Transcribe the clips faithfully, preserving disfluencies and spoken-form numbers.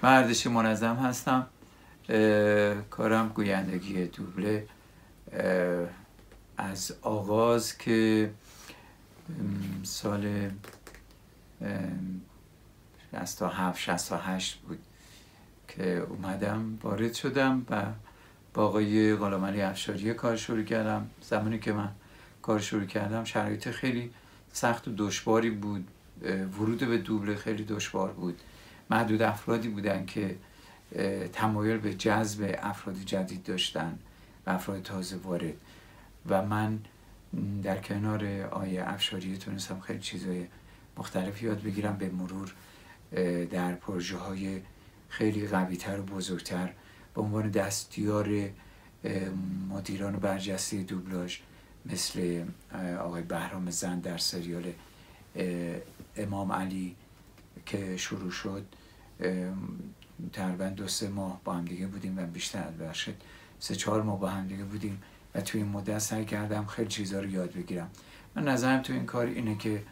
من اردشیر منظم هستم. کارم گویندگی دوبله. از آغاز که سال شصت و هفت شصت و هشت بود که اومدم وارد شدم و با آقای غلامعلی افشاری کار شروع کردم. زمانی که من کار شروع کردم شرایط خیلی سخت و دشواری بود. ورود به دوبله خیلی دشوار بود. محدود افرادی بودن که تمایل به جذب افراد جدید داشتن و افراد تازه وارد، و من در کنار آقای افشاری تونستم خیلی چیزای مختلف یاد بگیرم. به مرور در پروژه های خیلی قوی‌تر و بزرگتر به عنوان دستیار مدیران برجسته دوبلاژ مثل آقای بهرام زند در سریال امام علی که شروع شد، تقریبا دو سه ماه با هم دیگه بودیم و بیشتر بخشید سه چهار ماه با هم دیگه بودیم و توی این مدت سعی کردم خیلی چیزا رو یاد بگیرم. من نظرم تو این کار اینه که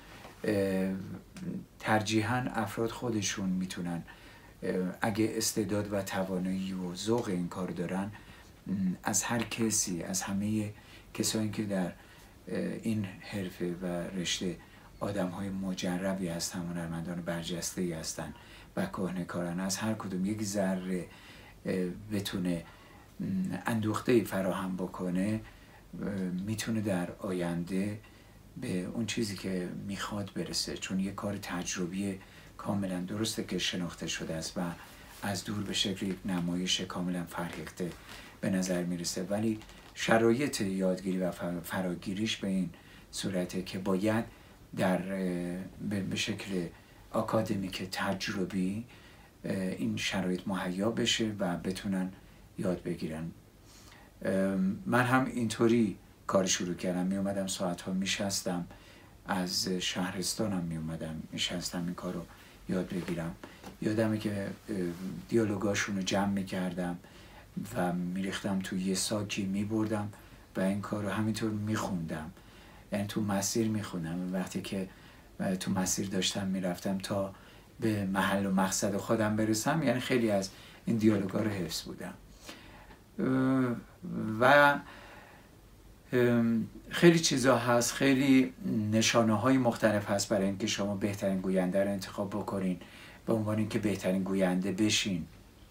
ترجیحاً افراد خودشون میتونن اگه استعداد و توانایی و ذوق این کار دارن، از هر کسی، از همه کسایی که در این حرفه و رشته آدم‌های مجربی هستن، هنرمندان برجسته‌ای هستن و کهنه‌کارن، از هر کدوم یک ذره بتونه اندوخته‌ای فراهم بکنه، میتونه در آینده به اون چیزی که میخواد برسه. چون یه کار تجربی کاملا درسته که شناخته شده است و از دور به شکل یک نمایش کاملا فرهیخته به نظر میرسه، ولی شرایط یادگیری و فراگیریش به این صورته که باید در به شکل آکادمیک تجربی این شرایط مهیا بشه و بتونن یاد بگیرن. من هم اینطوری کار شروع کردم. می اومدم ساعتها میشستم، از شهرستانم می اومدم میشستم این کار رو یاد بگیرم. یادمه که دیالوگاشون رو جمع میکردم و میریختم تو یه ساکی میبردم و این کار رو همینطور میخوندم، یعنی تو مسیر میخوندم. وقتی که تو مسیر داشتم میرفتم تا به محل و مقصد خودم برسم، یعنی خیلی از این دیالوگا رو حفظ بودم و خیلی چیزا هست، خیلی نشانه های مختلف هست برای اینکه شما بهترین گوینده رو انتخاب بکنین به عنوان اینکه بهترین گوینده بشین.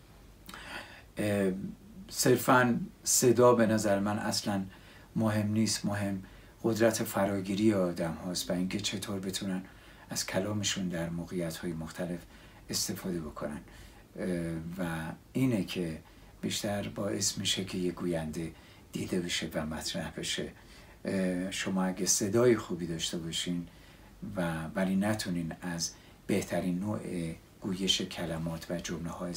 صرفاً صدا به نظر من اصلا مهم نیست، مهم قدرت فراگیری آدم هاست و اینکه چطور بتونن از کلامشون در موقعیت های مختلف استفاده بکنن و اینه که بیشتر باعث میشه که یه گوینده دیده بشه و مطرح بشه. شما اگه صدای خوبی داشته باشین و ولی نتونین از بهترین نوع گویش کلمات و جمله ها